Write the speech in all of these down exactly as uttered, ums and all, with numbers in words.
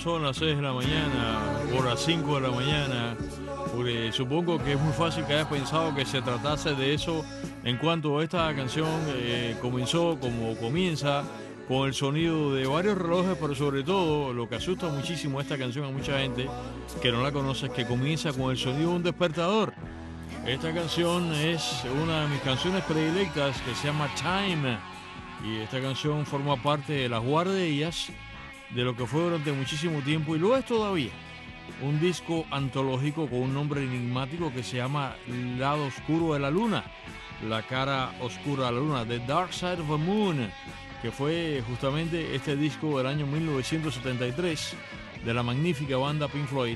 son las seis de la mañana o las cinco de la mañana, porque supongo que es muy fácil que hayas pensado que se tratase de eso en cuanto esta canción eh, comenzó como comienza, con el sonido de varios relojes, pero sobre todo lo que asusta muchísimo a esta canción a mucha gente que no la conoce es que comienza con el sonido de un despertador. Esta canción es una de mis canciones predilectas que se llama Time, y esta canción forma parte de las guarderías de lo que fue durante muchísimo tiempo y lo es todavía un disco antológico con un nombre enigmático que se llama Lado Oscuro de la Luna, la cara oscura de la luna, The Dark Side of the Moon, que fue justamente este disco del año mil novecientos setenta y tres de la magnífica banda Pink Floyd,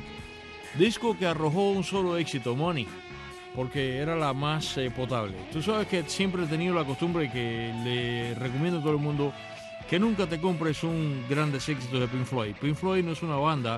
disco que arrojó un solo éxito, Money, porque era la más eh, potable. Tú sabes que siempre he tenido la costumbre que le recomiendo a todo el mundo que nunca te compres un grandes éxitos de Pink Floyd. Pink Floyd no es una banda,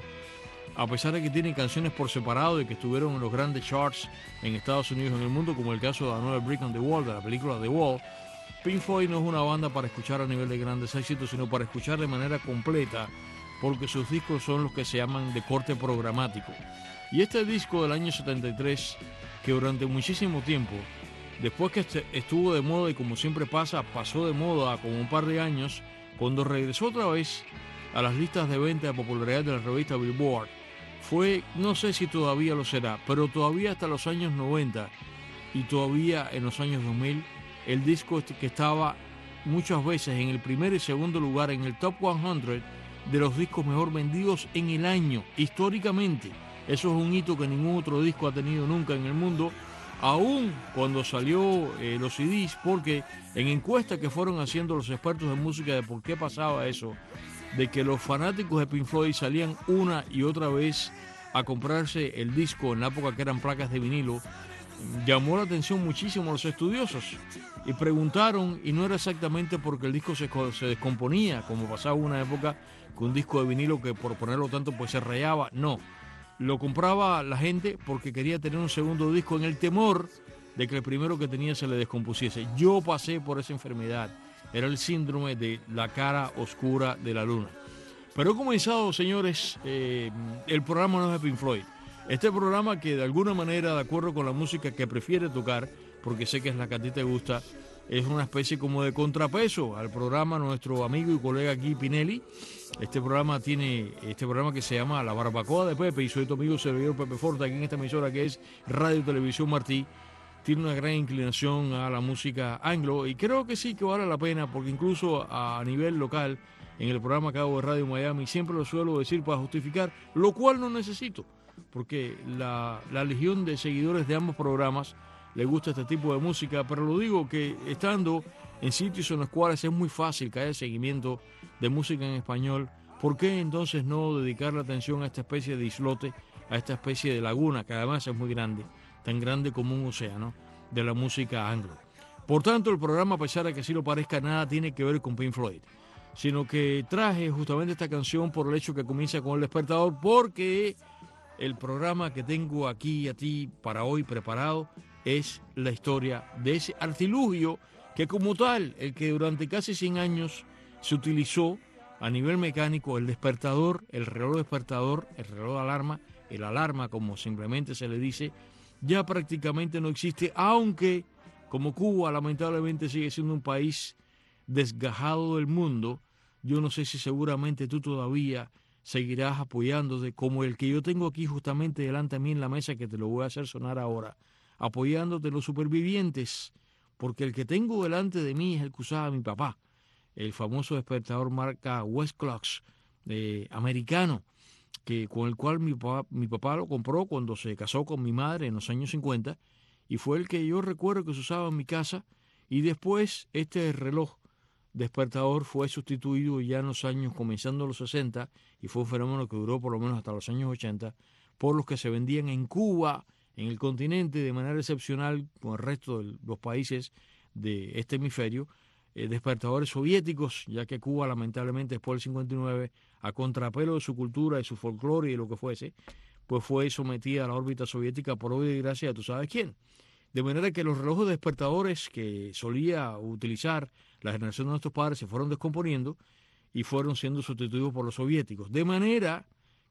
a pesar de que tiene canciones por separado y que estuvieron en los grandes charts en Estados Unidos y en el mundo, como el caso de la nueva Brick on the Wall, de la película The Wall. Pink Floyd no es una banda para escuchar a nivel de grandes éxitos, sino para escuchar de manera completa, porque sus discos son los que se llaman de corte programático. Y este disco del año setenta y tres, que durante muchísimo tiempo, después que estuvo de moda y como siempre pasa, pasó de moda como un par de años, cuando regresó otra vez a las listas de venta de popularidad de la revista Billboard, fue, no sé si todavía lo será, pero todavía hasta los años noventa y todavía en los años dos mil, el disco que estaba muchas veces en el primer y segundo lugar en el top cien de los discos mejor vendidos en el año, históricamente. Eso es un hito que ningún otro disco ha tenido nunca en el mundo, aún cuando salió eh, los C Ds, porque en encuestas que fueron haciendo los expertos de música de por qué pasaba eso, de que los fanáticos de Pink Floyd salían una y otra vez a comprarse el disco en la época que eran placas de vinilo, llamó la atención muchísimo a los estudiosos y preguntaron, y no era exactamente porque el disco se, se descomponía, como pasaba en una época con un disco de vinilo que por ponerlo tanto pues se rayaba, no. Lo compraba la gente porque quería tener un segundo disco en el temor de que el primero que tenía se le descompusiese. Yo pasé por esa enfermedad. Era el síndrome de la cara oscura de la luna. Pero he comenzado, señores, eh, el programa no es de Pink Floyd. Este programa que de alguna manera, de acuerdo con la música que prefiere tocar, porque sé que es la que a ti te gusta, es una especie como de contrapeso al programa nuestro amigo y colega aquí Pinelli. Este programa tiene este programa que se llama La Barbacoa de Pepe, y soy tu amigo servidor Pepe Forte aquí en esta emisora que es Radio Televisión Martí. Tiene una gran inclinación a la música anglo y creo que sí que vale la pena, porque incluso a nivel local en el programa que hago de Radio Miami siempre lo suelo decir para justificar, lo cual no necesito, porque la, la legión de seguidores de ambos programas le gusta este tipo de música, pero lo digo que estando en sitios en los cuales es muy fácil que haya seguimiento de música en español, ¿por qué entonces no dedicar la atención a esta especie de islote, a esta especie de laguna, que además es muy grande, tan grande como un océano, de la música anglo? Por tanto, el programa, a pesar de que así lo parezca, nada tiene que ver con Pink Floyd, sino que traje justamente esta canción por el hecho que comienza con el despertador, porque el programa que tengo aquí a ti para hoy preparado es la historia de ese artilugio que, como tal, el que durante casi cien años se utilizó a nivel mecánico, el despertador, el reloj despertador, el reloj de alarma, el alarma como simplemente se le dice, ya prácticamente no existe, aunque como Cuba lamentablemente sigue siendo un país desgajado del mundo, yo no sé si seguramente tú todavía seguirás apoyándote como el que yo tengo aquí justamente delante de mí en la mesa, que te lo voy a hacer sonar ahora, apoyándote los supervivientes, porque el que tengo delante de mí es el que usaba mi papá, el famoso despertador marca West Clocks, eh, americano, que, con el cual mi papá, mi papá lo compró cuando se casó con mi madre en los años cincuenta, y fue el que yo recuerdo que se usaba en mi casa, y después este reloj despertador fue sustituido ya en los años comenzando los sesenta, y fue un fenómeno que duró por lo menos hasta los años ochenta, por los que se vendían en Cuba, en el continente, de manera excepcional con el resto de los países de este hemisferio, eh, despertadores soviéticos, ya que Cuba lamentablemente después del cincuenta y nueve, a contrapelo de su cultura, de su folclore y de lo que fuese, pues fue sometida a la órbita soviética por obra y gracia, tú sabes quién. De manera que los relojes despertadores que solía utilizar la generación de nuestros padres se fueron descomponiendo y fueron siendo sustituidos por los soviéticos. De manera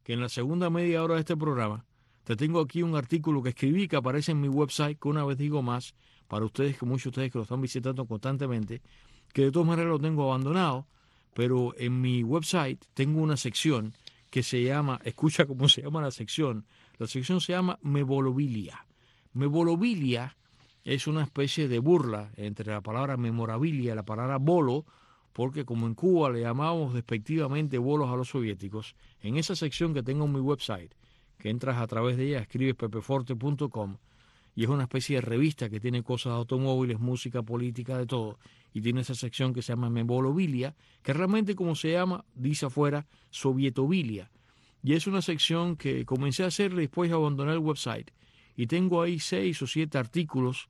que en la segunda media hora de este programa te tengo aquí un artículo que escribí que aparece en mi website, que una vez digo más, para ustedes, que muchos de ustedes que lo están visitando constantemente, que de todas maneras lo tengo abandonado, pero en mi website tengo una sección que se llama, escucha cómo se llama la sección, la sección se llama Memorabilia. Memorabilia es una especie de burla entre la palabra memorabilia y la palabra bolo, porque como en Cuba le llamamos despectivamente bolos a los soviéticos, en esa sección que tengo en mi website, que entras a través de ella, escribes pepeforte punto com, y es una especie de revista que tiene cosas de automóviles, música, política, de todo, y tiene esa sección que se llama Memorabilia, que realmente como se llama, dice afuera, Sovietovilia, y es una sección que comencé a hacer después de abandonar el website, y tengo ahí seis o siete artículos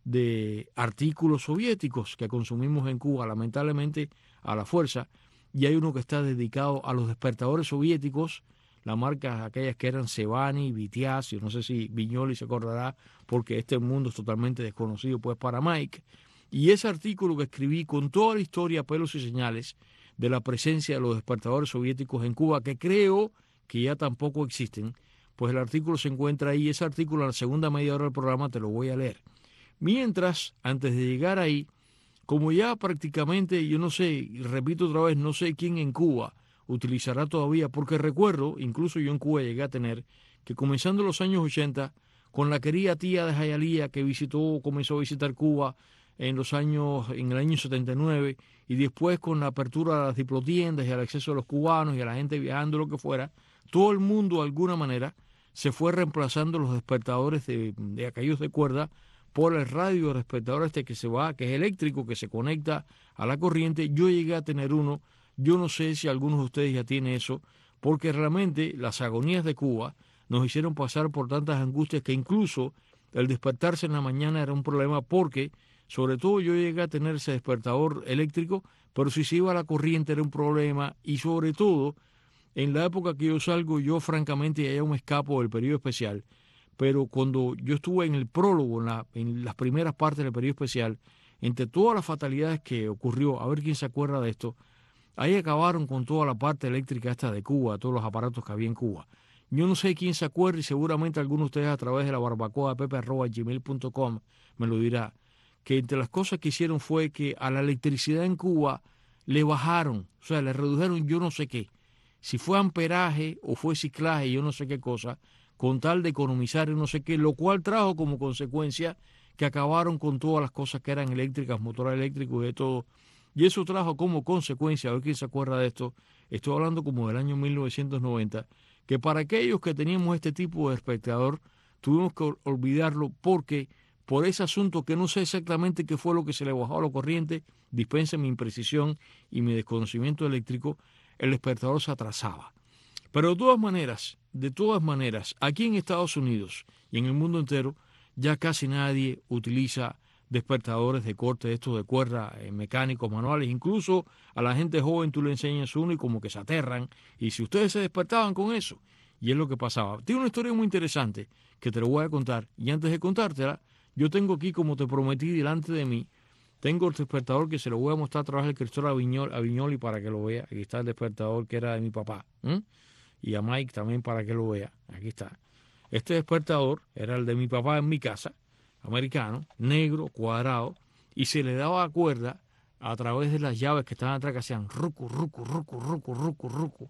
de artículos soviéticos que consumimos en Cuba, lamentablemente a la fuerza, y hay uno que está dedicado a los despertadores soviéticos, las marcas aquellas que eran Sebani, Vitiaz, yo no sé si Viñoli se acordará, porque este mundo es totalmente desconocido pues para Mike, y ese artículo que escribí con toda la historia, pelos y señales, de la presencia de los despertadores soviéticos en Cuba, que creo que ya tampoco existen, pues el artículo se encuentra ahí, ese artículo en la segunda media hora del programa te lo voy a leer. Mientras, antes de llegar ahí, como ya prácticamente, yo no sé, repito otra vez, no sé quién en Cuba utilizará todavía, porque recuerdo, incluso yo en Cuba llegué a tener, que comenzando los años ochenta, con la querida tía de Jayalía que visitó, comenzó a visitar Cuba en los años, en el año setenta y nueve, y después con la apertura de las diplotiendas y al acceso de los cubanos y a la gente viajando, lo que fuera, todo el mundo de alguna manera se fue reemplazando los despertadores de, de aquellos de cuerda por el radio despertador este que se va, que es eléctrico, que se conecta a la corriente. Yo llegué a tener uno, yo no sé si algunos de ustedes ya tienen eso, porque realmente las agonías de Cuba nos hicieron pasar por tantas angustias que incluso el despertarse en la mañana era un problema, porque sobre todo yo llegué a tener ese despertador eléctrico, pero si se iba a la corriente era un problema, y sobre todo en la época que yo salgo, yo francamente ya me escapo del periodo especial, pero cuando yo estuve en el prólogo, en, la, en las primeras partes del periodo especial, entre todas las fatalidades que ocurrió, a ver quién se acuerda de esto, ahí acabaron con toda la parte eléctrica esta de Cuba, todos los aparatos que había en Cuba. Yo no sé quién se acuerda, y seguramente algunos de ustedes a través de la barbacoa de pepe arroba gmail punto com me lo dirá, que entre las cosas que hicieron fue que a la electricidad en Cuba le bajaron, o sea, le redujeron yo no sé qué, si fue amperaje o fue ciclaje, yo no sé qué cosa, con tal de economizar y no sé qué, lo cual trajo como consecuencia que acabaron con todas las cosas que eran eléctricas, motores eléctricos y de todo. Y eso trajo como consecuencia, a ver quién se acuerda de esto, estoy hablando como del año mil novecientos noventa, que para aquellos que teníamos este tipo de espectador, tuvimos que olvidarlo porque por ese asunto que no sé exactamente qué fue lo que se le bajó a la corriente, dispensen mi imprecisión y mi desconocimiento eléctrico, el despertador se atrasaba. Pero de todas maneras, de todas maneras, aquí en Estados Unidos y en el mundo entero, ya casi nadie utiliza despertadores de corte de estos de cuerda, eh, mecánicos, manuales. Incluso a la gente joven tú le enseñas uno y como que se aterran. Y si ustedes se despertaban con eso, y es lo que pasaba. Tiene una historia muy interesante que te lo voy a contar. Y antes de contártela, yo tengo aquí, como te prometí, delante de mí, tengo el despertador que se lo voy a mostrar a través del cristal a Viñoli, a Viñoli para que lo vea. Aquí está el despertador que era de mi papá. ¿eh? Y a Mike también para que lo vea. Aquí está. Este despertador era el de mi papá en mi casa, americano, negro, cuadrado, y se le daba cuerda a través de las llaves que estaban atrás que hacían rucu, rucu, rucu, rucu, rucu, rucu.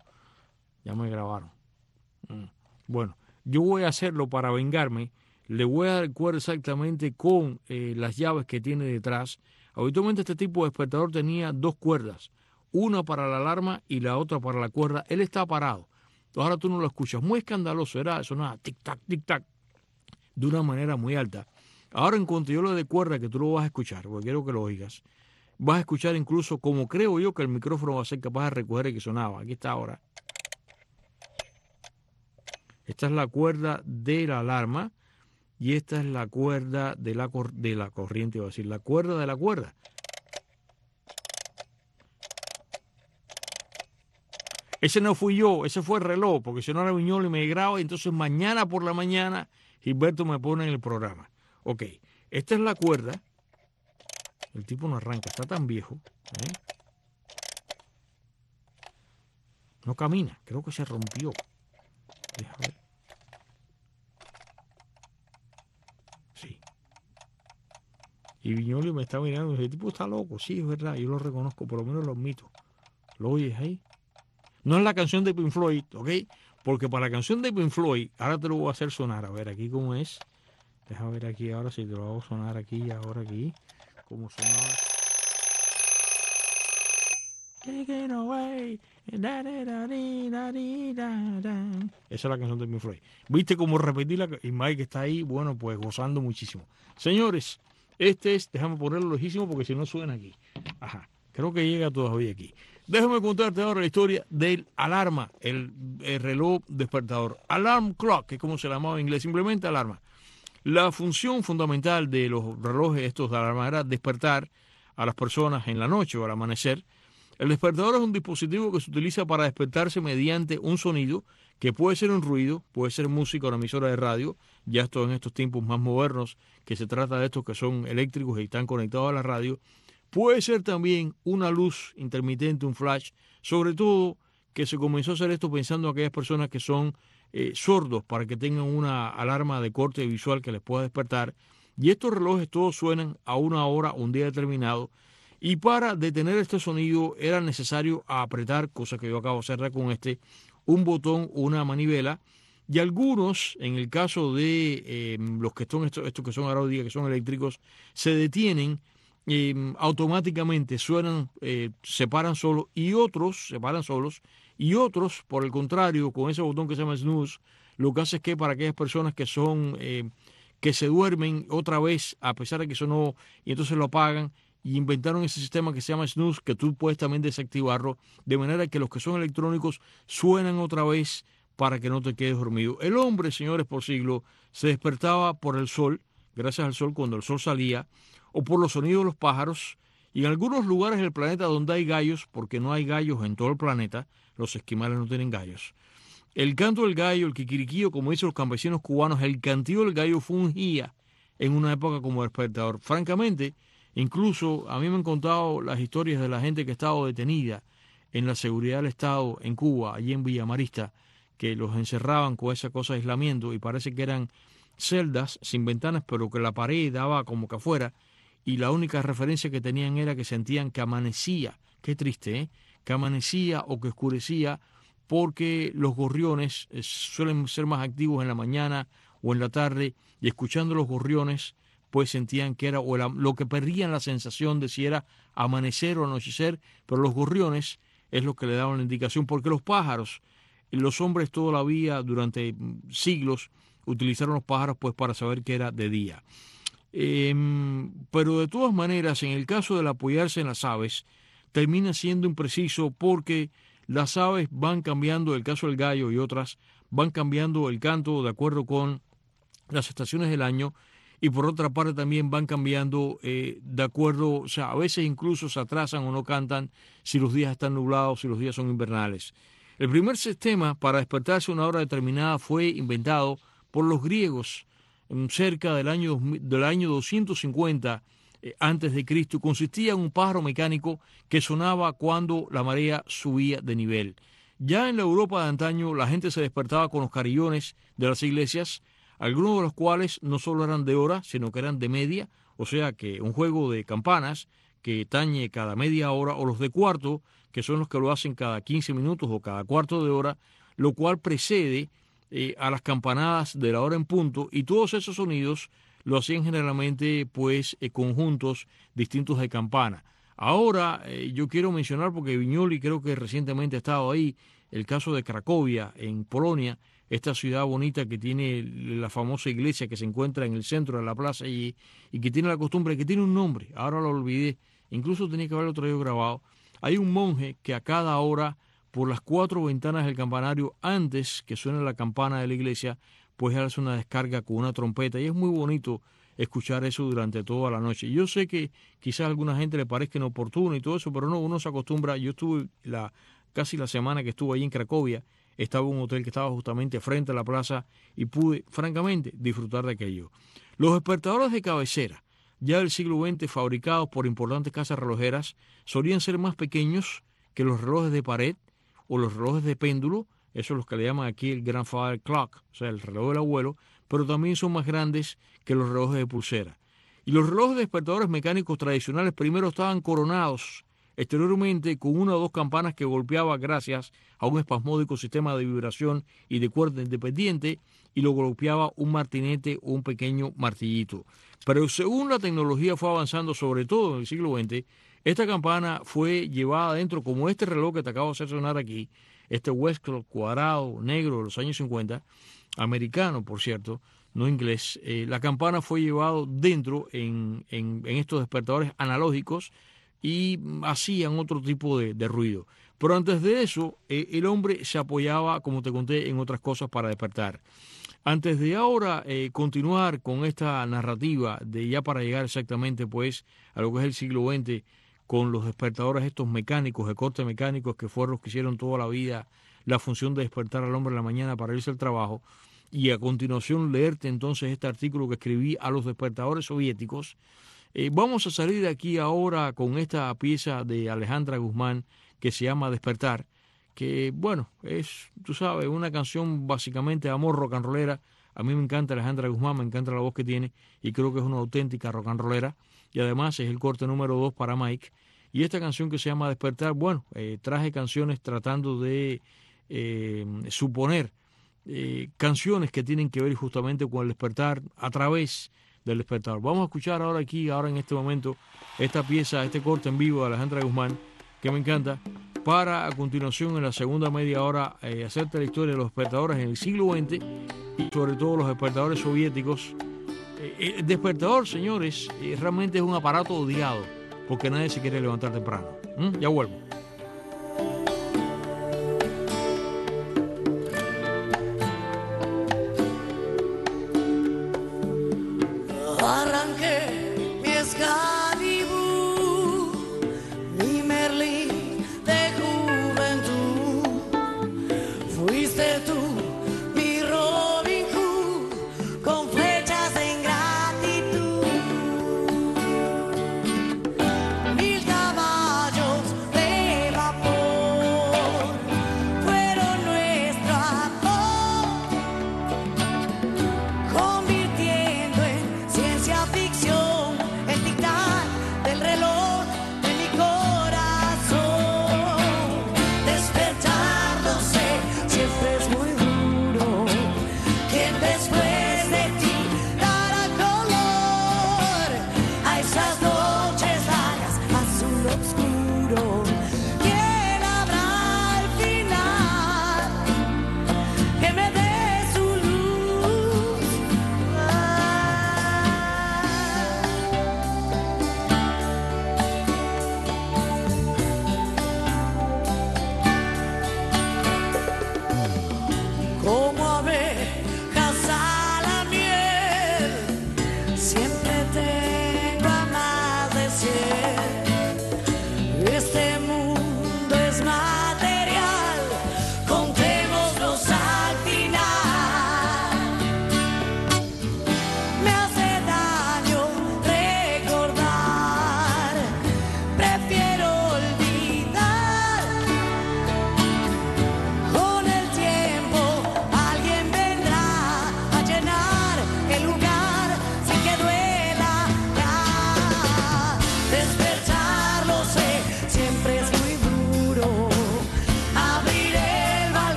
Ya me grabaron. Mm. Bueno, yo voy a hacerlo para vengarme. Le voy a dar cuerda exactamente con eh, las llaves que tiene detrás. Habitualmente este tipo de despertador tenía dos cuerdas, una para la alarma y la otra para la cuerda. Él está parado. Ahora tú no lo escuchas. Muy escandaloso era, sonaba tic-tac, tic-tac, de una manera muy alta. Ahora en cuanto yo le dé cuerda, que tú lo vas a escuchar, porque quiero que lo oigas, vas a escuchar incluso como creo yo que el micrófono va a ser capaz de recoger el que sonaba. Aquí está ahora. Esta es la cuerda de la alarma y esta es la cuerda de la, cor de la corriente, iba a decir, la cuerda de la cuerda. Ese no fui yo, ese fue el reloj, porque si no era Viñolo y me graba, y entonces mañana por la mañana Gilberto me pone en el programa. Ok, esta es la cuerda. El tipo no arranca, está tan viejo. ¿eh? No camina, creo que se rompió. Deja ver. Sí. Y Viñoli me está mirando, ese tipo está loco. Sí, es verdad, yo lo reconozco, por lo menos lo admito. ¿Lo oyes ahí? No es la canción de Pink Floyd, ¿ok? Porque para la canción de Pink Floyd, ahora te lo voy a hacer sonar. A ver, aquí cómo es. Deja ver aquí ahora si te lo hago sonar aquí, ahora aquí. Cómo sonaba. Taking away. Da, da, da, da, da, da. Esa es la canción de Pink Floyd. ¿Viste cómo repetirla? Y Mike está ahí, bueno, pues gozando muchísimo. Señores, este es, déjame ponerlo lejísimo porque si no suena aquí. Ajá, creo que llega todavía aquí. Déjame contarte ahora la historia del alarma, el, el reloj despertador. Alarm clock, que es como se llamaba en inglés, simplemente alarma. La función fundamental de los relojes estos de alarma era despertar a las personas en la noche o al amanecer. El despertador es un dispositivo que se utiliza para despertarse mediante un sonido que puede ser un ruido, puede ser música o una emisora de radio, ya esto en estos tiempos más modernos, que se trata de estos que son eléctricos y están conectados a la radio. Puede ser también una luz intermitente, un flash, sobre todo que se comenzó a hacer esto pensando en aquellas personas que son eh, sordos para que tengan una alarma de corte visual que les pueda despertar. Y estos relojes todos suenan a una hora, un día determinado. Y para detener este sonido era necesario apretar, cosa que yo acabo de hacer con este, un botón o una manivela. Y algunos, en el caso de eh, los que son estos, estos que son ahora hoy día, que son eléctricos, se detienen eh, automáticamente, suenan, eh, se paran solos, y otros se paran solos, y otros, por el contrario, con ese botón que se llama snooze, lo que hace es que para aquellas personas que son, eh, que se duermen otra vez, a pesar de que sonó, y entonces lo apagan, y inventaron ese sistema que se llama snooze, que tú puedes también desactivarlo, de manera que los que son electrónicos suenan otra vez para que no te quedes dormido. El hombre, señores, por siglo, se despertaba por el sol, gracias al sol, cuando el sol salía, o por los sonidos de los pájaros, y en algunos lugares del planeta donde hay gallos, porque no hay gallos en todo el planeta, los esquimales no tienen gallos. El canto del gallo, el kikiriquío, como dicen los campesinos cubanos, el cantillo del gallo fungía en una época como despertador. Francamente, incluso a mí me han contado las historias de la gente que ha estado detenida en la seguridad del Estado en Cuba, allí en Villamarista, que los encerraban con esa cosa de aislamiento y parece que eran celdas sin ventanas, pero que la pared daba como que afuera y la única referencia que tenían era que sentían que amanecía, qué triste, ¿eh? Que amanecía o que oscurecía porque los gorriones eh, suelen ser más activos en la mañana o en la tarde y escuchando los gorriones pues sentían que era o la, lo que perdían la sensación de si era amanecer o anochecer, pero los gorriones es lo que le daban la indicación, porque los pájaros, los hombres toda la vida, durante siglos, utilizaron los pájaros pues para saber que era de día. Eh, pero de todas maneras, en el caso del apoyarse en las aves, termina siendo impreciso porque las aves van cambiando, el caso del gallo y otras, van cambiando el canto de acuerdo con las estaciones del año y por otra parte también van cambiando eh, de acuerdo, o sea, a veces incluso se atrasan o no cantan si los días están nublados, si los días son invernales. El primer sistema para despertarse a una hora determinada fue inventado por los griegos cerca del año, del año doscientos cincuenta eh, antes de Cristo. Consistía en un pájaro mecánico que sonaba cuando la marea subía de nivel. Ya en la Europa de antaño la gente se despertaba con los carillones de las iglesias, algunos de los cuales no solo eran de hora, sino que eran de media, o sea que un juego de campanas que tañe cada media hora, o los de cuarto, que son los que lo hacen cada quince minutos o cada cuarto de hora, lo cual precede eh, a las campanadas de la hora en punto, y todos esos sonidos lo hacían generalmente pues eh, conjuntos distintos de campana. Ahora eh, yo quiero mencionar, porque Viñoli creo que recientemente ha estado ahí, el caso de Cracovia, en Polonia, esta ciudad bonita que tiene la famosa iglesia que se encuentra en el centro de la plaza y, y que tiene la costumbre, que tiene un nombre, ahora lo olvidé, incluso tenía que haberlo traído grabado. Hay un monje que a cada hora, por las cuatro ventanas del campanario, antes que suene la campana de la iglesia, pues hace una descarga con una trompeta, y es muy bonito escuchar eso durante toda la noche. Yo sé que quizás a alguna gente le parezca inoportuno y todo eso, pero no, uno se acostumbra. Yo estuve la, casi la semana que estuve allí en Cracovia, estaba en un hotel que estaba justamente frente a la plaza y pude, francamente, disfrutar de aquello. Los despertadores de cabecera, ya del siglo veinte, fabricados por importantes casas relojeras, solían ser más pequeños que los relojes de pared o los relojes de péndulo Eso es lo que le llaman aquí el grandfather clock, o sea, el reloj del abuelo, pero también son más grandes que los relojes de pulsera. Y los relojes despertadores mecánicos tradicionales primero estaban coronados exteriormente con una o dos campanas que golpeaba gracias a un espasmódico sistema de vibración y de cuerda independiente, y lo golpeaba un martinete o un pequeño martillito. Pero según la tecnología fue avanzando, sobre todo en el siglo veinte, esta campana fue llevada adentro, como este reloj que te acabo de hacer sonar aquí, este Westclock cuadrado, negro de los años cincuenta, americano, por cierto, no inglés. Eh, la campana fue llevado dentro en, en, en estos despertadores analógicos y hacían otro tipo de, de ruido. Pero antes de eso, eh, el hombre se apoyaba, como te conté, en otras cosas para despertar. Antes de ahora eh, continuar con esta narrativa de ya para llegar exactamente pues a lo que es el siglo veinte, con los despertadores estos mecánicos, de corte mecánicos, que fueron los que hicieron toda la vida la función de despertar al hombre en la mañana para irse al trabajo, y a continuación leerte entonces este artículo que escribí a los despertadores soviéticos. Eh, vamos a salir de aquí ahora con esta pieza de Alejandra Guzmán que se llama Despertar, que bueno, es, tú sabes, una canción básicamente de amor rock and rollera. A mí me encanta Alejandra Guzmán, me encanta la voz que tiene y creo que es una auténtica rock and rollera, y además es el corte número dos para Mike. Y esta canción que se llama Despertar, bueno, eh, traje canciones tratando de eh, suponer eh, canciones que tienen que ver justamente con el despertar a través del despertador. Vamos a escuchar ahora aquí, ahora en este momento, esta pieza, este corte en vivo de Alejandra Guzmán, que me encanta, para a continuación en la segunda media hora eh, hacerte la historia de los despertadores en el siglo veinte y sobre todo los despertadores soviéticos. Eh, el despertador, señores, eh, realmente es un aparato odiado porque nadie se quiere levantar temprano. ¿Mm? Ya vuelvo. Arranqué mi Excalibur, mi Merlín de juventud. Fuiste tú, mi Robin Hood, con flechas de ingratitud. Mil caballos de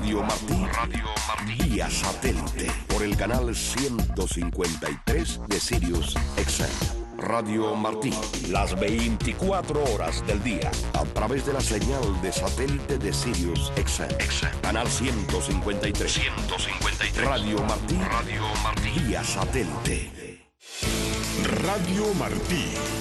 Radio Martí, Radio Martí, vía satélite, por el canal ciento cincuenta y tres de Sirius X M. Radio Martí, las veinticuatro horas del día, a través de la señal de satélite de Sirius X M. Canal ciento cincuenta y tres. ciento cincuenta y tres. Radio Martí, Radio Martí, vía satélite. Radio Martí.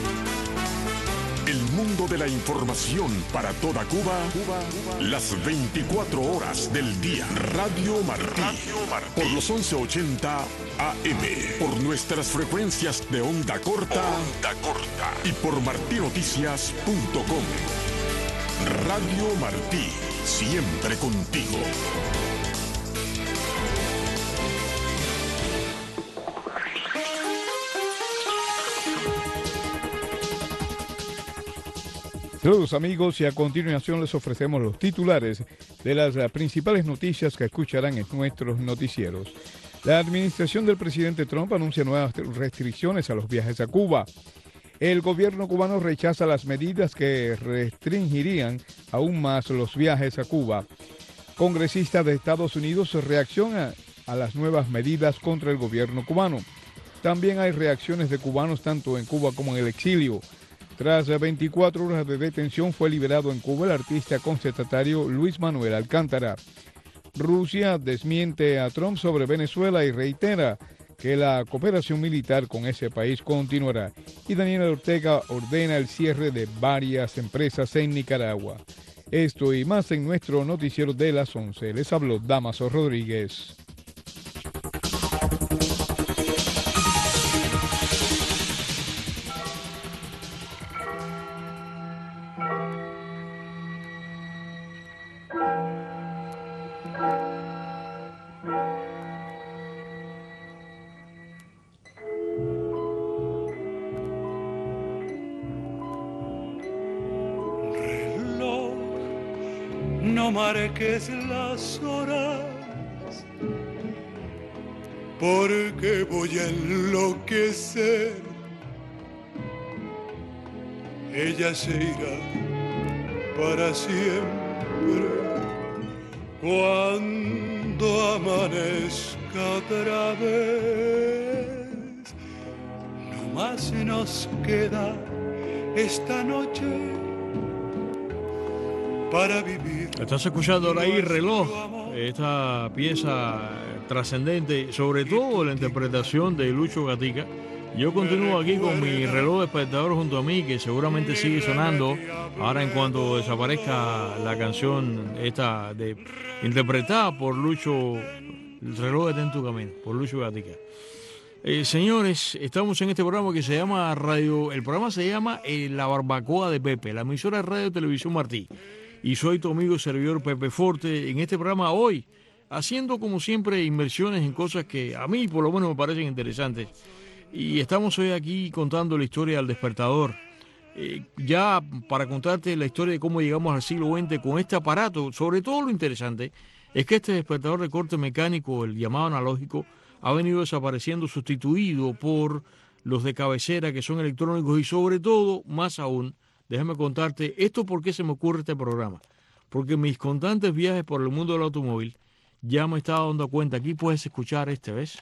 El mundo de la información para toda Cuba, Cuba, Cuba. Las veinticuatro horas del día. Radio Martí. Radio Martí. Por los once ochenta A M. Por nuestras frecuencias de onda corta. Onda corta. Y por martí noticias punto com. Radio Martí. Siempre contigo. Saludos amigos, y a continuación les ofrecemos los titulares de las principales noticias que escucharán en nuestros noticieros. La administración del presidente Trump anuncia nuevas restricciones a los viajes a Cuba. El gobierno cubano rechaza las medidas que restringirían aún más los viajes a Cuba. Congresistas de Estados Unidos reaccionan a las nuevas medidas contra el gobierno cubano. También hay reacciones de cubanos tanto en Cuba como en el exilio. Tras veinticuatro horas de detención, fue liberado en Cuba el artista contestatario Luis Manuel Alcántara. Rusia desmiente a Trump sobre Venezuela y reitera que la cooperación militar con ese país continuará. Y Daniel Ortega ordena el cierre de varias empresas en Nicaragua. Esto y más en nuestro noticiero de las once. Les habló Damaso Rodríguez. No marques las horas, porque voy a enloquecer. Ella se irá para siempre cuando amanezca otra vez. No más nos queda esta noche para vivir. Estás escuchando ahora ahí Reloj, esta pieza trascendente, sobre todo la interpretación de Lucho Gatica. Yo continúo aquí con mi reloj despertador junto a mí, que seguramente sigue sonando ahora en cuanto desaparezca la canción esta de interpretada por Lucho, el reloj está en tu camino, por Lucho Gatica. Eh, señores, estamos en este programa que se llama Radio, el programa se llama eh, La Barbacoa de Pepe, la emisora de Radio Televisión Martí. Y soy tu amigo y servidor Pepe Forte en este programa hoy, haciendo como siempre inversiones en cosas que a mí por lo menos me parecen interesantes. Y estamos hoy aquí contando la historia del despertador. Eh, ya para contarte la historia de cómo llegamos al siglo veinte con este aparato, sobre todo lo interesante es que este despertador de corte mecánico, el llamado analógico, ha venido desapareciendo, sustituido por los de cabecera que son electrónicos y sobre todo, más aún, déjame contarte esto por qué se me ocurre este programa. Porque mis constantes viajes por el mundo del automóvil ya me estaba dando cuenta. Aquí puedes escuchar este, ¿ves?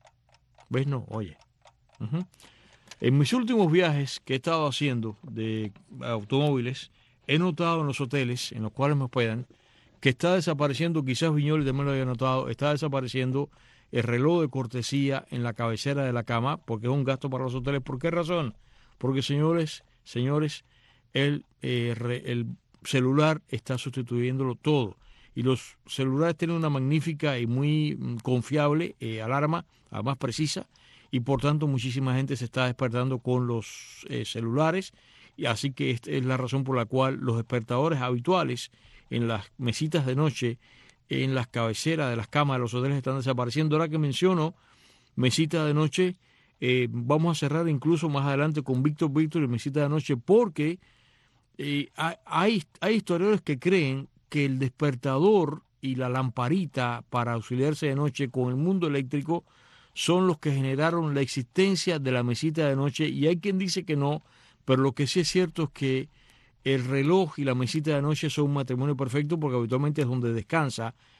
¿Ves? No, oye. Uh-huh. En mis últimos viajes que he estado haciendo de automóviles, he notado en los hoteles en los cuales me hospedan que está desapareciendo, quizás Viñoles también lo haya notado, está desapareciendo el reloj de cortesía en la cabecera de la cama, porque es un gasto para los hoteles. ¿Por qué razón? Porque, señores, señores, el, eh, re, el celular está sustituyéndolo todo. Y los celulares tienen una magnífica y muy confiable eh, alarma, además precisa, y por tanto muchísima gente se está despertando con los eh, celulares, y así que esta es la razón por la cual los despertadores habituales en las mesitas de noche, en las cabeceras de las camas de los hoteles están desapareciendo. Ahora que menciono mesita de noche, eh, vamos a cerrar incluso más adelante con Víctor Víctor y mesita de noche, porque eh, hay, hay historiadores que creen que el despertador y la lamparita para auxiliarse de noche con el mundo eléctrico son los que generaron la existencia de la mesita de noche, y hay quien dice que no, pero lo que sí es cierto es que el reloj y la mesita de noche son un matrimonio perfecto, porque habitualmente es donde descansa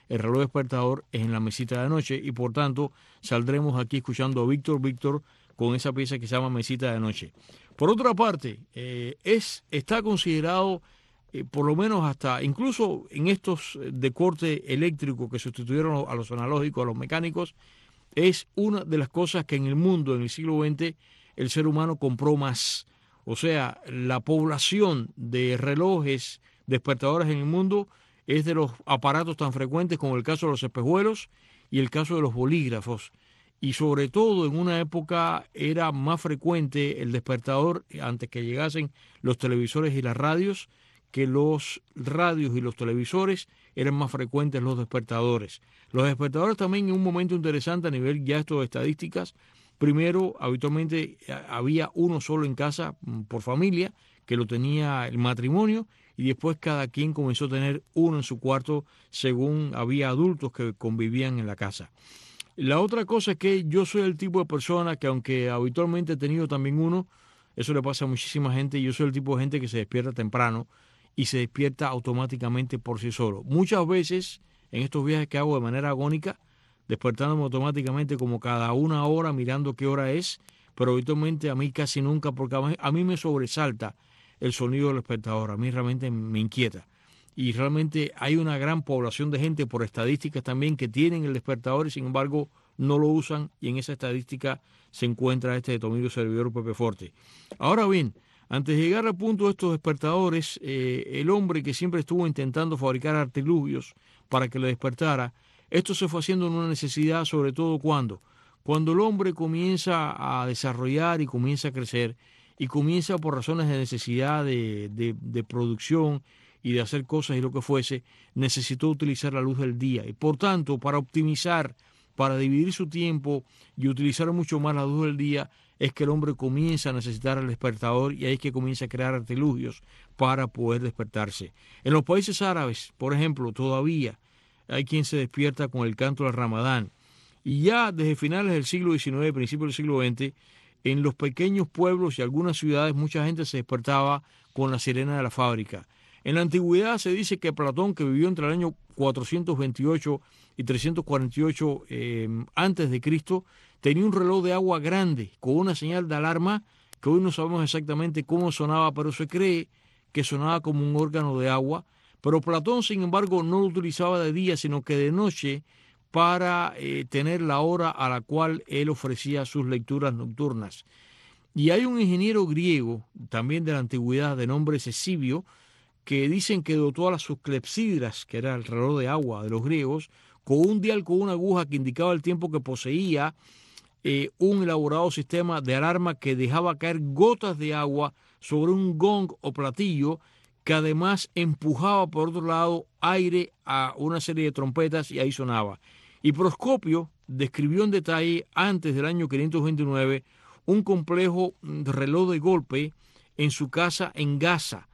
el reloj despertador es en la mesita de noche y por tanto saldremos aquí escuchando a Víctor Víctor con esa pieza que se llama Mesita de Noche. Por otra parte, eh, es, está considerado, eh, por lo menos hasta, incluso en estos de corte eléctrico que sustituyeron a los analógicos, a los mecánicos, es una de las cosas que en el mundo, en el siglo veinte, el ser humano compró más. O sea, la población de relojes despertadores en el mundo es de los aparatos tan frecuentes como el caso de los espejuelos y el caso de los bolígrafos. Y sobre todo en una época era más frecuente el despertador antes que llegasen los televisores y las radios, que los radios y los televisores eran más frecuentes los despertadores. Los despertadores también en un momento interesante a nivel ya esto de estadísticas. Primero, habitualmente había uno solo en casa por familia, que lo tenía el matrimonio, y después cada quien comenzó a tener uno en su cuarto según había adultos que convivían en la casa. La otra cosa es que yo soy el tipo de persona que aunque habitualmente he tenido también uno, eso le pasa a muchísima gente, yo soy el tipo de gente que se despierta temprano y se despierta automáticamente por sí solo. Muchas veces en estos viajes que hago de manera agónica, despertándome automáticamente como cada una hora mirando qué hora es, pero habitualmente a mí casi nunca, porque a mí me sobresalta el sonido del despertador, a mí realmente me inquieta. Y realmente hay una gran población de gente, por estadísticas también, que tienen el despertador y sin embargo no lo usan, y en esa estadística se encuentra este de tu amigo servidor Pepe Forte. Ahora bien, antes de llegar al punto de estos despertadores, eh, el hombre que siempre estuvo intentando fabricar artilugios para que le despertara, esto se fue haciendo en una necesidad, sobre todo cuando, cuando el hombre comienza a desarrollar y comienza a crecer, y comienza por razones de necesidad de, de, de producción y de hacer cosas y lo que fuese, necesitó utilizar la luz del día. Y por tanto, para optimizar, para dividir su tiempo y utilizar mucho más la luz del día, es que el hombre comienza a necesitar el despertador, y ahí es que comienza a crear artilugios para poder despertarse. En los países árabes, por ejemplo, todavía hay quien se despierta con el canto del Ramadán. Y ya desde finales del siglo diecinueve, principios del siglo veinte, en los pequeños pueblos y algunas ciudades mucha gente se despertaba con la sirena de la fábrica. En la antigüedad se dice que Platón, que vivió entre el año cuatrocientos veintiocho y trescientos cuarenta y ocho eh, antes de Cristo, tenía un reloj de agua grande con una señal de alarma que hoy no sabemos exactamente cómo sonaba, pero se cree que sonaba como un órgano de agua. Pero Platón, sin embargo, no lo utilizaba de día, sino que de noche, para eh, tener la hora a la cual él ofrecía sus lecturas nocturnas. Y hay un ingeniero griego, también de la antigüedad, de nombre Cesibio, que dicen que dotó a las sus clepsidras, que era el reloj de agua de los griegos, con un dial con una aguja que indicaba el tiempo, que poseía eh, un elaborado sistema de alarma que dejaba caer gotas de agua sobre un gong o platillo, que además empujaba por otro lado aire a una serie de trompetas y ahí sonaba. Y Proscopio describió en detalle antes del año quinientos veintinueve un complejo reloj de golpe en su casa en Gaza,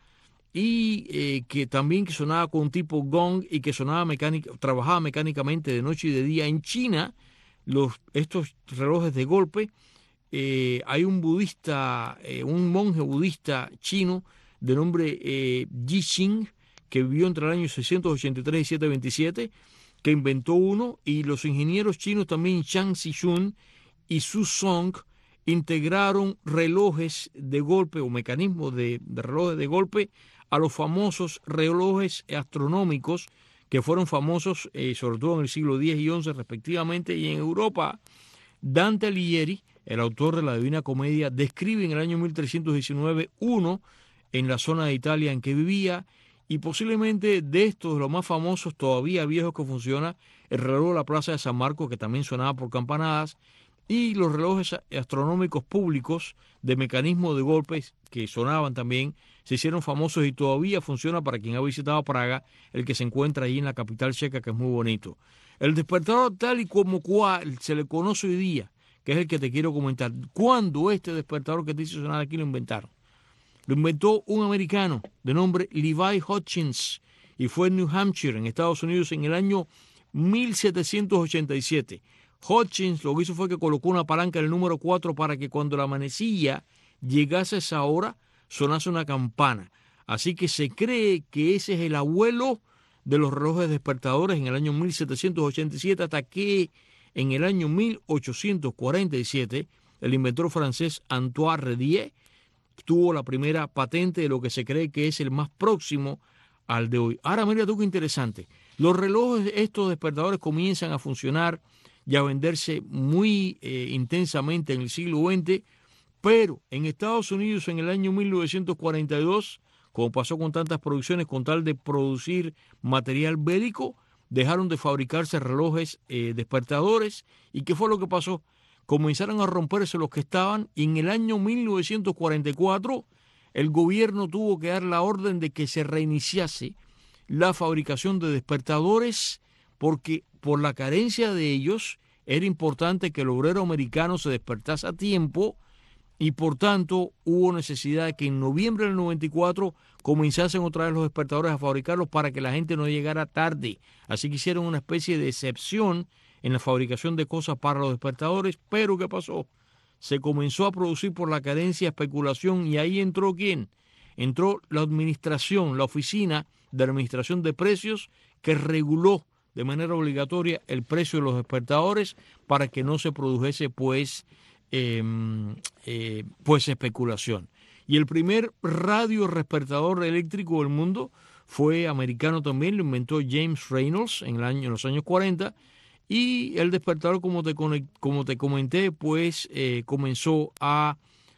y eh, que también que sonaba con un tipo gong y que sonaba mecánica, trabajaba mecánicamente de noche y de día. En China, los, estos relojes de golpe, eh, hay un budista, eh, un monje budista chino de nombre eh, Yi Xing, que vivió entre el año seiscientos ochenta y tres y setecientos veintisiete, que inventó uno, y los ingenieros chinos también Zhang Zhixun y Su Song integraron relojes de golpe o mecanismos de, de relojes de golpe a los famosos relojes astronómicos que fueron famosos eh, sobre todo en el siglo diez y once respectivamente. Y en Europa, Dante Alighieri, el autor de la Divina Comedia, describe en el año mil trescientos diecinueve uno en la zona de Italia en que vivía, y posiblemente de estos, los más famosos, todavía viejos que funciona, el reloj de la Plaza de San Marcos, que también sonaba por campanadas, y los relojes astronómicos públicos de mecanismo de golpes que sonaban también, se hicieron famosos y todavía funciona para quien ha visitado Praga, el que se encuentra allí en la capital checa, que es muy bonito. El despertador tal y como cual se le conoce hoy día, que es el que te quiero comentar. ¿Cuándo este despertador que te hizo sonar aquí lo inventaron? Lo inventó un americano de nombre Levi Hutchins, y fue en New Hampshire, en Estados Unidos, en el año mil setecientos ochenta y siete. Hutchins lo que hizo fue que colocó una palanca en el número cuatro para que cuando la manecilla llegase a esa hora sonase una campana. Así que se cree que ese es el abuelo de los relojes despertadores en el año mil setecientos ochenta y siete, hasta que en el año mil ochocientos cuarenta y siete el inventor francés Antoine Redier tuvo la primera patente de lo que se cree que es el más próximo al de hoy. Ahora mira tú qué interesante. Los relojes, estos despertadores, comienzan a funcionar y a venderse muy eh, intensamente en el siglo veinte, pero en Estados Unidos en el año mil novecientos cuarenta y dos, como pasó con tantas producciones, con tal de producir material bélico, dejaron de fabricarse relojes eh, despertadores. ¿Y qué fue lo que pasó? Comenzaron a romperse los que estaban, y en el año mil novecientos cuarenta y cuatro el gobierno tuvo que dar la orden de que se reiniciase la fabricación de despertadores, porque por la carencia de ellos era importante que el obrero americano se despertase a tiempo, y por tanto hubo necesidad de que en noviembre del noventa y cuatro comenzasen otra vez los despertadores a fabricarlos para que la gente no llegara tarde. Así que hicieron una especie de excepción en la fabricación de cosas para los despertadores. Pero ¿qué pasó? Se comenzó a producir por la carencia, especulación, y ahí entró ¿quién? Entró la administración, la oficina de administración de precios, que reguló de manera obligatoria el precio de los despertadores para que no se produjese pues, eh, eh, pues especulación. Y el primer radio despertador eléctrico del mundo fue americano también, lo inventó James Reynolds en, el año, en los años cuarenta, y el despertador, como te, como te comenté, pues eh, comenzó a,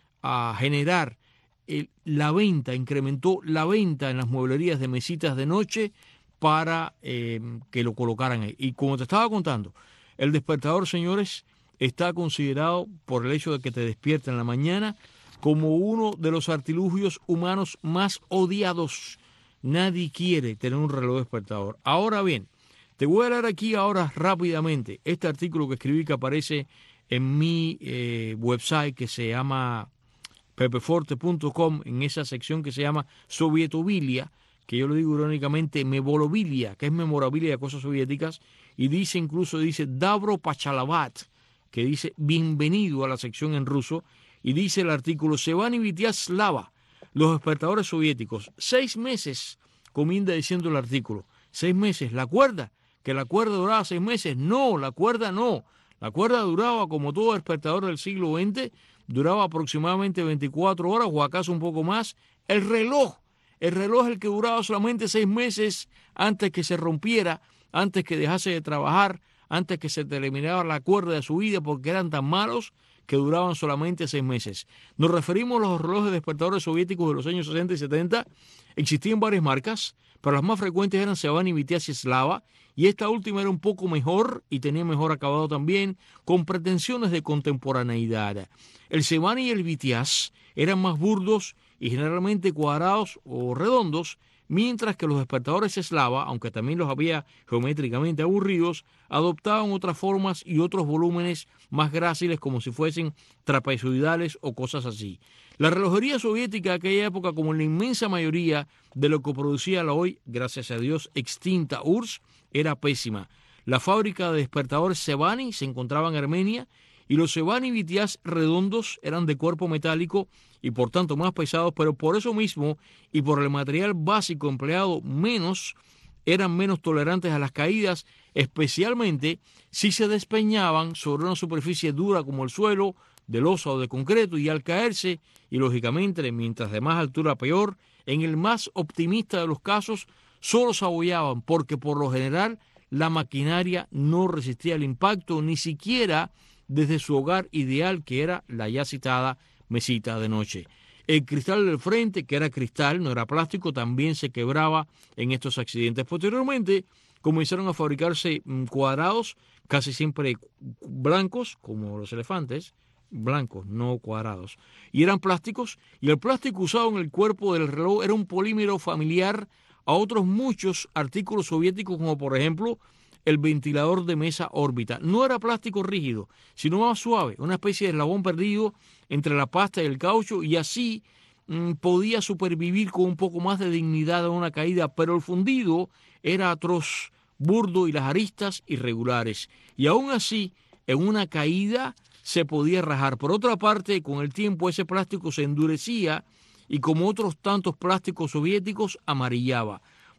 a generar el, la venta, incrementó la venta en las mueblerías de mesitas de noche para eh, que lo colocaran ahí. Y como te estaba contando, el despertador, señores, está considerado, por el hecho de que te despierta en la mañana, como uno de los artilugios humanos más odiados. Nadie quiere tener un reloj despertador. Ahora bien, te voy a hablar aquí ahora rápidamente este artículo que escribí, que aparece en mi eh, website, que se llama pepe forte punto com, en esa sección que se llama Sovietobilia, que yo lo digo irónicamente Memorabilia, que es memorabilia de cosas soviéticas, y dice incluso, dice Dabro Pachalavat, que dice bienvenido a la sección en ruso, y dice el artículo Sevani Vitiaslava, los despertadores soviéticos. Seis meses comienza diciendo el artículo. Seis meses. ¿La cuerda? ¿Que la cuerda duraba seis meses? No, la cuerda no. La cuerda duraba, como todo despertador del siglo veinte, duraba aproximadamente veinticuatro horas o acaso un poco más. El reloj, el reloj es el que duraba solamente seis meses antes que se rompiera, antes que dejase de trabajar, antes que se terminara la cuerda de su vida, porque eran tan malos que duraban solamente seis meses. Nos referimos a los relojes despertadores soviéticos de los años sesenta y setenta. Existían varias marcas, pero las más frecuentes eran Sevani, Vitiaslava, y esta última era un poco mejor y tenía mejor acabado también, con pretensiones de contemporaneidad. El Sevani y el Vitiaz eran más burdos y generalmente cuadrados o redondos, mientras que los despertadores Slava, aunque también los había geométricamente aburridos, adoptaban otras formas y otros volúmenes más gráciles, como si fuesen trapezoidales o cosas así. La relojería soviética de aquella época, como la inmensa mayoría de lo que producía la hoy, gracias a Dios, extinta U R S S, era pésima. La fábrica de despertadores Sevani se encontraba en Armenia, y los Sevani Vitiaz redondos eran de cuerpo metálico y por tanto más pesados, pero por eso mismo y por el material básico empleado menos, eran menos tolerantes a las caídas, especialmente si se despeñaban sobre una superficie dura como el suelo, de losa o de concreto, y al caerse, y lógicamente mientras de más altura peor, en el más optimista de los casos, solo se abollaban, porque por lo general la maquinaria no resistía el impacto, ni siquiera desde su hogar ideal, que era la ya citada mesita de noche. El cristal del frente, que era cristal, no era plástico, también se quebraba en estos accidentes. Posteriormente comenzaron a fabricarse cuadrados, casi siempre blancos, como los elefantes, blancos, no cuadrados, y eran plásticos, y el plástico usado en el cuerpo del reloj era un polímero familiar a otros muchos artículos soviéticos, como por ejemplo el ventilador de mesa órbita. No era plástico rígido, sino más suave, una especie de eslabón perdido entre la pasta y el caucho, y así mmm, podía supervivir con un poco más de dignidad a una caída, pero el fundido era atroz, burdo, y las aristas irregulares, y aún así en una caída se podía rajar. Por otra parte, con el tiempo ese plástico se endurecía y, como otros tantos plásticos soviéticos, amarillaba.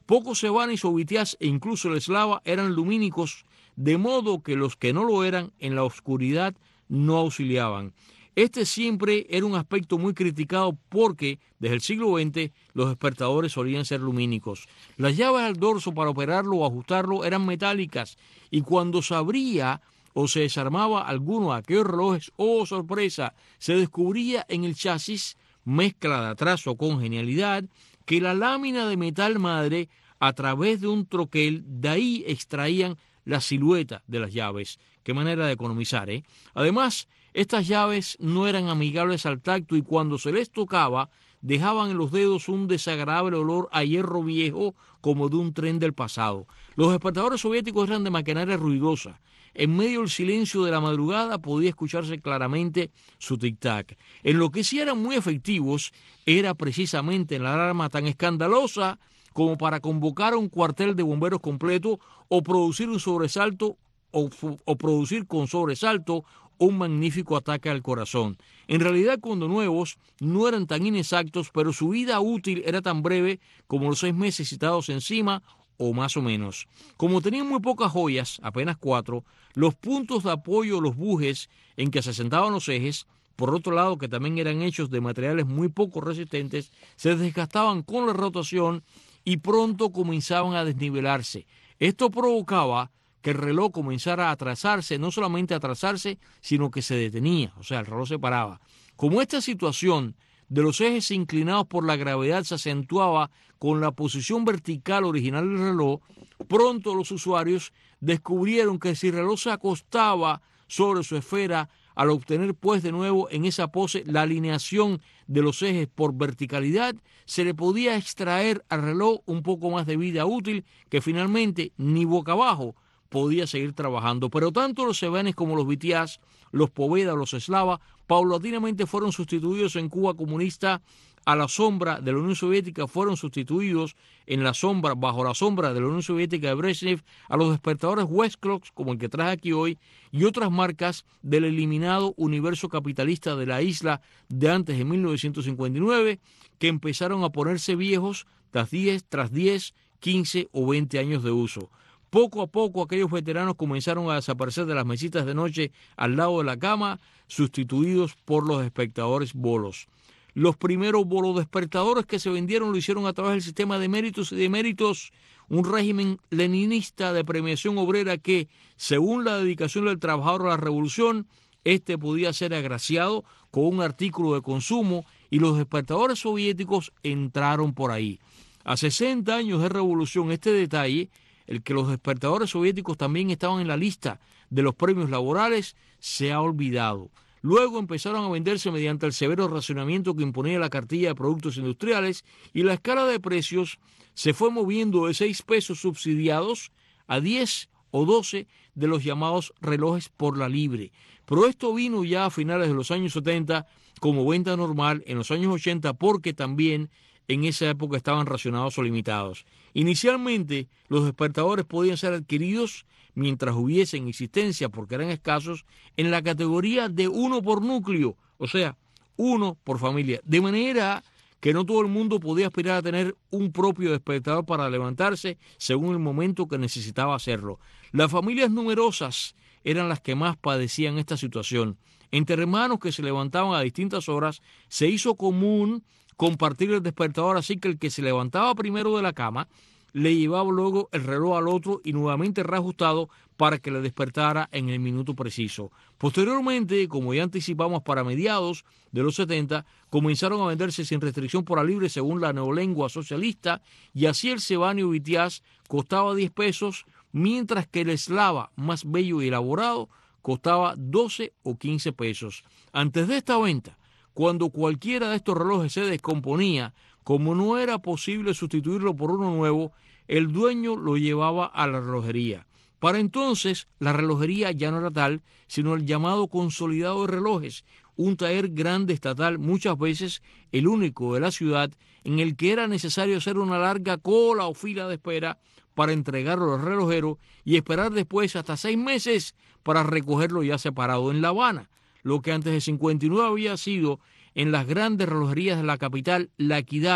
Pocos sebanis o vitiás e incluso el eslava eran lumínicos, de modo que los que no lo eran en la oscuridad no auxiliaban. Este siempre era un aspecto muy criticado porque desde el siglo veinte los despertadores solían ser lumínicos. Las llaves al dorso para operarlo o ajustarlo eran metálicas y cuando se abría o se desarmaba alguno de aquellos relojes, ¡oh sorpresa!, se descubría en el chasis, mezcla de atraso con genialidad, que la lámina de metal madre, a través de un troquel, de ahí extraían la silueta de las llaves. Qué manera de economizar, ¿eh? Además, estas llaves no eran amigables al tacto y cuando se les tocaba, dejaban en los dedos un desagradable olor a hierro viejo como de un tren del pasado. Los despertadores soviéticos eran de maquinaria ruidosa. En medio del silencio de la madrugada podía escucharse claramente su tic-tac. En lo que sí eran muy efectivos era precisamente en la alarma tan escandalosa como para convocar a un cuartel de bomberos completo o producir un sobresalto o, o producir con sobresalto un magnífico ataque al corazón. En realidad, cuando nuevos, no eran tan inexactos, pero su vida útil era tan breve como los seis meses citados encima, o más o menos. Como tenían muy pocas joyas, apenas cuatro, los puntos de apoyo, los bujes en que se asentaban los ejes, por otro lado que también eran hechos de materiales muy poco resistentes, se desgastaban con la rotación y pronto comenzaban a desnivelarse. Esto provocaba que el reloj comenzara a atrasarse, no solamente a atrasarse, sino que se detenía, o sea, el reloj se paraba. Como esta situación de los ejes inclinados por la gravedad se acentuaba con la posición vertical original del reloj, pronto los usuarios descubrieron que si el reloj se acostaba sobre su esfera, al obtener pues de nuevo en esa pose la alineación de los ejes por verticalidad, se le podía extraer al reloj un poco más de vida útil que finalmente ni boca abajo podía seguir trabajando. Pero tanto los sebanes como los vitiás, los poveda, los eslava, paulatinamente fueron sustituidos en Cuba comunista a la sombra de la Unión Soviética, fueron sustituidos en la sombra, bajo la sombra de la Unión Soviética de Brezhnev, a los despertadores Westclock, como el que traje aquí hoy, y otras marcas del eliminado universo capitalista de la isla de antes de mil novecientos cincuenta y nueve, que empezaron a ponerse viejos tras diez, tras diez, quince o veinte años de uso. Poco a poco aquellos veteranos comenzaron a desaparecer de las mesitas de noche al lado de la cama, sustituidos por los espectadores bolos. Los primeros bolos despertadores que se vendieron lo hicieron a través del sistema de méritos y deméritos, un régimen leninista de premiación obrera que, según la dedicación del trabajador a la revolución, este podía ser agraciado con un artículo de consumo y los despertadores soviéticos entraron por ahí. A sesenta años de revolución, este detalle, el que los despertadores soviéticos también estaban en la lista de los premios laborales, se ha olvidado. Luego empezaron a venderse mediante el severo racionamiento que imponía la cartilla de productos industriales y la escala de precios se fue moviendo de seis pesos subsidiados a diez o doce de los llamados relojes por la libre. Pero esto vino ya a finales de los años setenta como venta normal en los años ochenta porque también en esa época estaban racionados o limitados. Inicialmente, los despertadores podían ser adquiridos mientras hubiese en existencia, porque eran escasos, en la categoría de uno por núcleo, o sea, uno por familia, de manera que no todo el mundo podía aspirar a tener un propio despertador para levantarse según el momento que necesitaba hacerlo. Las familias numerosas eran las que más padecían esta situación. Entre hermanos que se levantaban a distintas horas, se hizo común compartir el despertador, así que el que se levantaba primero de la cama le llevaba luego el reloj al otro y nuevamente reajustado para que le despertara en el minuto preciso. Posteriormente, como ya anticipamos para mediados de los setenta, comenzaron a venderse sin restricción por la libre según la neolengua socialista y así el sebanio vitiás costaba diez pesos, mientras que el eslava más bello y elaborado costaba doce o quince pesos. Antes de esta venta, cuando cualquiera de estos relojes se descomponía, como no era posible sustituirlo por uno nuevo, el dueño lo llevaba a la relojería. Para entonces, la relojería ya no era tal, sino el llamado consolidado de relojes, un taller grande estatal, muchas veces el único de la ciudad, en el que era necesario hacer una larga cola o fila de espera para entregarlo al relojero y esperar después hasta seis meses para recogerlo ya separado. En La Habana, lo que antes de cincuenta y nueve había sido en las grandes relojerías de la capital La Equidad,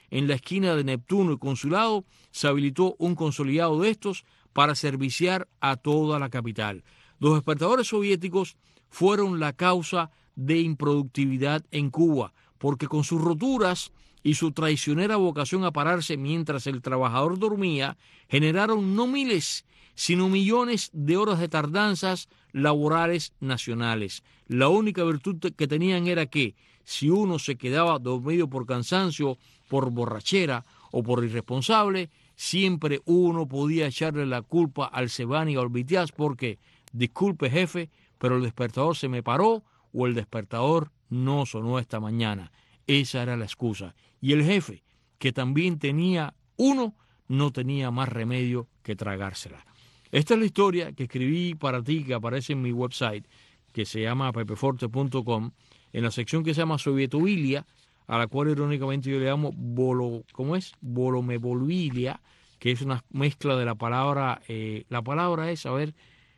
en la esquina de Neptuno y Consulado, se habilitó un consolidado de estos para serviciar a toda la capital. Los despertadores soviéticos fueron la causa de improductividad en Cuba, porque con sus roturas y su traicionera vocación a pararse mientras el trabajador dormía, generaron no miles, sino millones de horas de tardanzas laborales nacionales. La única virtud que tenían era que, si uno se quedaba dormido por cansancio, por borrachera o por irresponsable, siempre uno podía echarle la culpa al Sevani o al Vitiaz porque, disculpe jefe, pero el despertador se me paró o el despertador no sonó esta mañana. Esa era la excusa. Y el jefe, que también tenía uno, no tenía más remedio que tragársela. Esta es la historia que escribí para ti, que aparece en mi website, que se llama pepeforte punto com, en la sección que se llama Sovietovilia, a la cual irónicamente yo le llamo bolo, ¿cómo es? Bolomebolilia, que es una mezcla de la palabra, eh, la palabra es, a ver,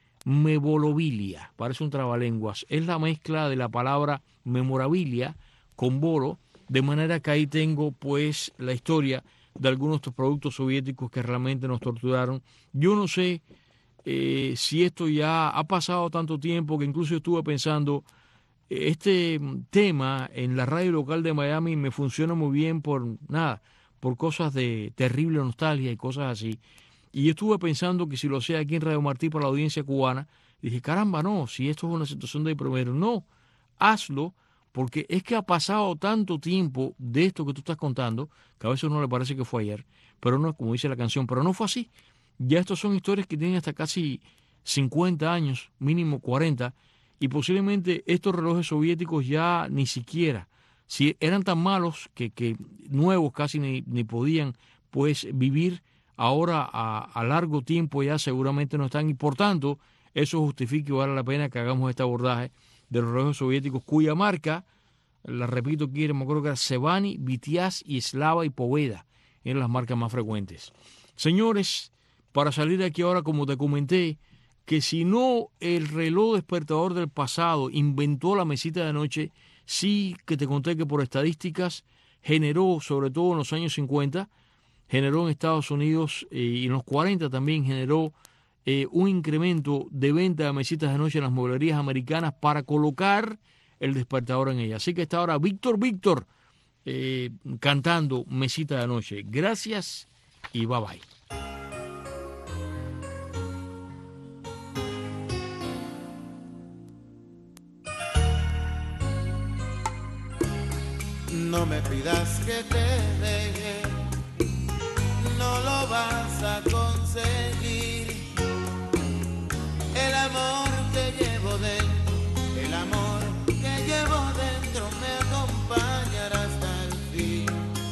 mebolovilia, parece un trabalenguas, es la mezcla de la palabra memorabilia con bolo, de manera que ahí tengo pues la historia de algunos de estos productos soviéticos que realmente nos torturaron. Yo no sé eh, si esto ya ha pasado tanto tiempo que incluso estuve pensando, este tema en la radio local de Miami me funciona muy bien por nada, por cosas de terrible nostalgia y cosas así. Y yo estuve pensando que si lo hacía aquí en Radio Martí para la audiencia cubana, dije, caramba, no, si esto es una situación de primero, no, hazlo, porque es que ha pasado tanto tiempo de esto que tú estás contando, que a veces a uno le parece que fue ayer, pero no, como dice la canción, pero no fue así. Ya estos son historias que tienen hasta casi cincuenta años, mínimo cuarenta, y posiblemente estos relojes soviéticos ya ni siquiera, si eran tan malos que, que nuevos casi ni, ni podían pues vivir, ahora a, a largo tiempo ya seguramente no están, y por tanto eso justifica y vale la pena que hagamos este abordaje de los relojes soviéticos, cuya marca, la repito aquí, me acuerdo que era Sevani, Vitiaz y Slava y Poveda, eran las marcas más frecuentes. Señores, para salir de aquí ahora, como te comenté, que si no el reloj despertador del pasado inventó la mesita de noche, sí que te conté que por estadísticas generó, sobre todo en los años cincuenta, generó en Estados Unidos eh, y en los cuarenta también generó eh, un incremento de venta de mesitas de noche en las mueblerías americanas para colocar el despertador en ellas. Así que está ahora Víctor Víctor eh, cantando mesita de noche. Gracias y bye bye. No me pidas que te deje, no lo vas a conseguir. El amor que llevo dentro, el amor que llevo dentro me acompañará hasta el fin.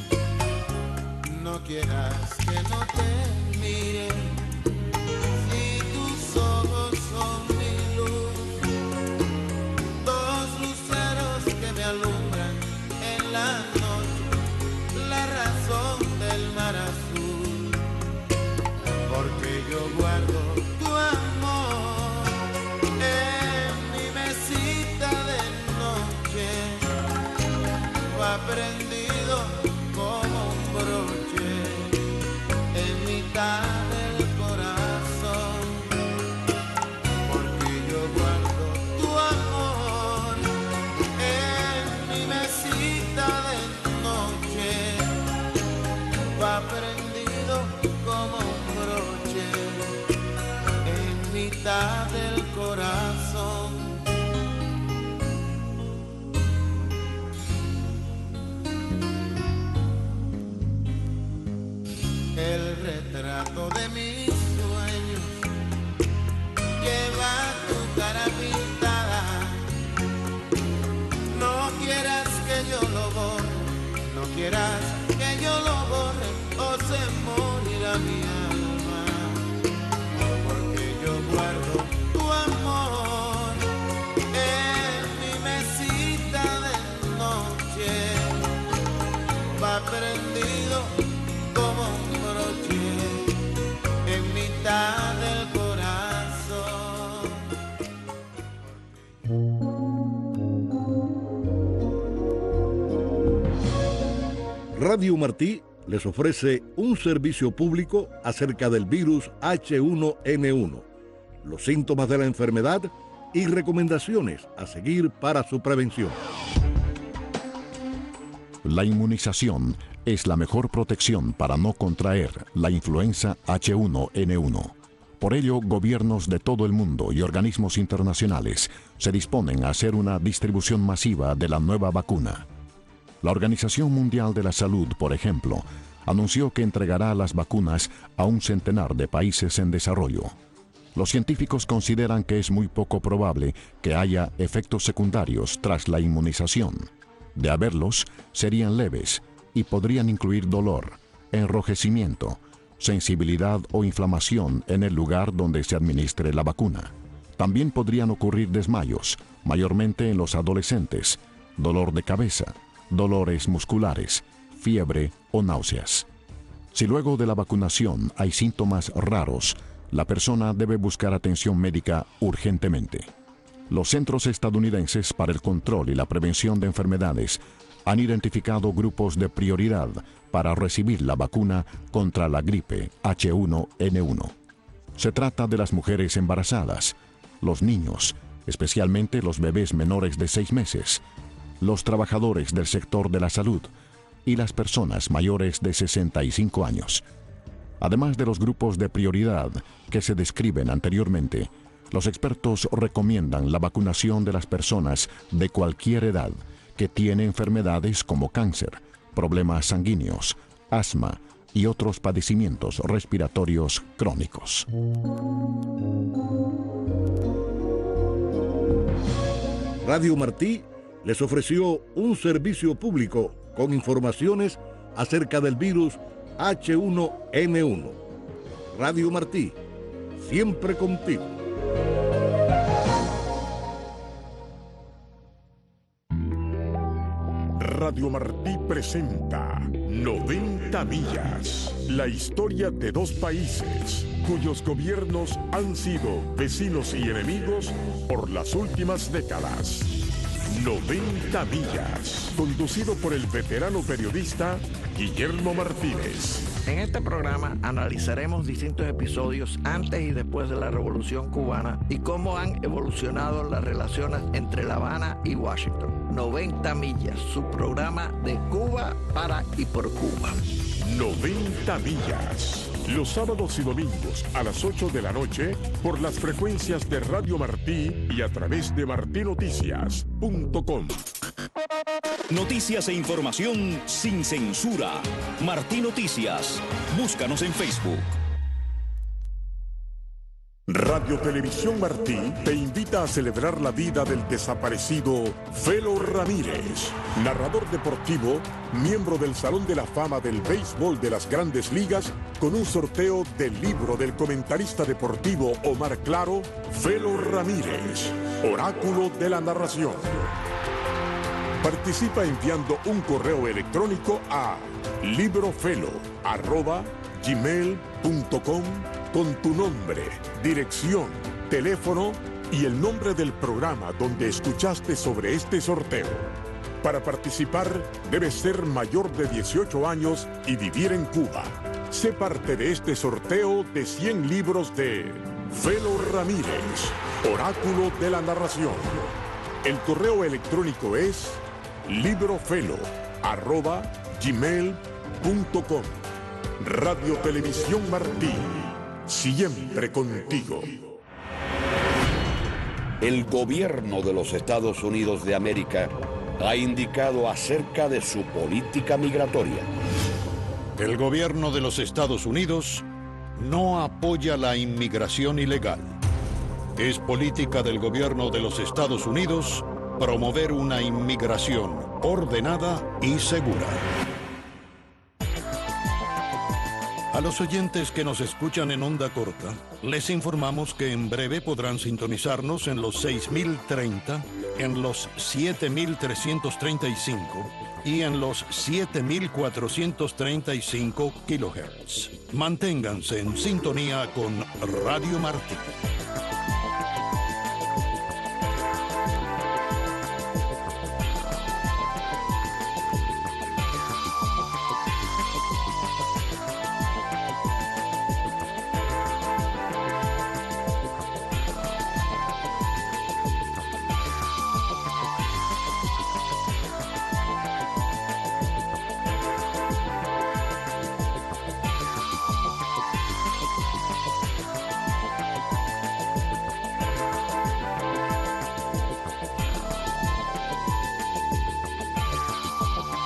No quieras que no te mire, si tus ojos son mi luz, dos luceros que me alumbran en la noche, la razón del mar azul, porque yo guardo tu amor en mi mesita de noche, va prendido como un broche en mitad del corazón, porque yo guardo tu amor en mi mesita de noche, va prendido como un broche en mitad del corazón. El retrato de mis sueños lleva tu cara pintada. No quieras que yo lo borre, no quieras que yo lo borre, o se morirá mi alma, porque yo guardo tu amor en mi mesita de noche, va prendido como un broche en mitad del corazón. Radio Martí les ofrece un servicio público acerca del virus H uno N uno, los síntomas de la enfermedad y recomendaciones a seguir para su prevención. La inmunización es la mejor protección para no contraer la influenza H uno N uno. Por ello, gobiernos de todo el mundo y organismos internacionales se disponen a hacer una distribución masiva de la nueva vacuna. La Organización Mundial de la Salud, por ejemplo, anunció que entregará las vacunas a un centenar de países en desarrollo. Los científicos consideran que es muy poco probable que haya efectos secundarios tras la inmunización. De haberlos, serían leves y podrían incluir dolor, enrojecimiento, sensibilidad o inflamación en el lugar donde se administre la vacuna. También podrían ocurrir desmayos, mayormente en los adolescentes, dolor de cabeza, dolores musculares, fiebre o náuseas. Si luego de la vacunación hay síntomas raros, la persona debe buscar atención médica urgentemente. Los Centros Estadounidenses para el Control y la Prevención de Enfermedades han identificado grupos de prioridad para recibir la vacuna contra la gripe H uno N uno. Se trata de las mujeres embarazadas, los niños, especialmente los bebés menores de seis meses, los trabajadores del sector de la salud y las personas mayores de sesenta y cinco años. Además de los grupos de prioridad que se describen anteriormente, los expertos recomiendan la vacunación de las personas de cualquier edad que tienen enfermedades como cáncer, problemas sanguíneos, asma y otros padecimientos respiratorios crónicos. Radio Martí les ofreció un servicio público con informaciones acerca del virus H uno N uno. Radio Martí, siempre contigo. Radio Martí presenta noventa millas, la historia de dos países cuyos gobiernos han sido vecinos y enemigos por las últimas décadas. noventa millas, conducido por el veterano periodista Guillermo Martínez. En este programa analizaremos distintos episodios antes y después de la Revolución Cubana y cómo han evolucionado las relaciones entre La Habana y Washington. noventa millas, su programa de Cuba para y por Cuba. noventa millas, los sábados y domingos a las ocho de la noche por las frecuencias de Radio Martí y a través de martí noticias punto com. Noticias e información sin censura. Martí Noticias. Búscanos en Facebook. Radio Televisión Martí te invita a celebrar la vida del desaparecido Felo Ramírez, narrador deportivo, miembro del Salón de la Fama del Béisbol de las Grandes Ligas, con un sorteo del libro del comentarista deportivo Omar Claro, Felo Ramírez, Oráculo de la Narración. Participa enviando un correo electrónico a librofelo arroba gmail punto com con tu nombre, dirección, teléfono y el nombre del programa donde escuchaste sobre este sorteo. Para participar, debes ser mayor de dieciocho años y vivir en Cuba. Sé parte de este sorteo de cien libros de Felo Ramírez, Oráculo de la Narración. El correo electrónico es librofelo arroba gmail punto com. Radio Televisión Martí, siempre contigo. El gobierno de los Estados Unidos de América ha indicado acerca de su política migratoria. El gobierno de los Estados Unidos no apoya la inmigración ilegal. Es política del gobierno de los Estados Unidos promover una inmigración ordenada y segura. A los oyentes que nos escuchan en onda corta, les informamos que en breve podrán sintonizarnos en los seis mil treinta, en los siete mil trescientos treinta y cinco y en los siete mil cuatrocientos treinta y cinco kilohertz. Manténganse en sintonía con Radio Martí.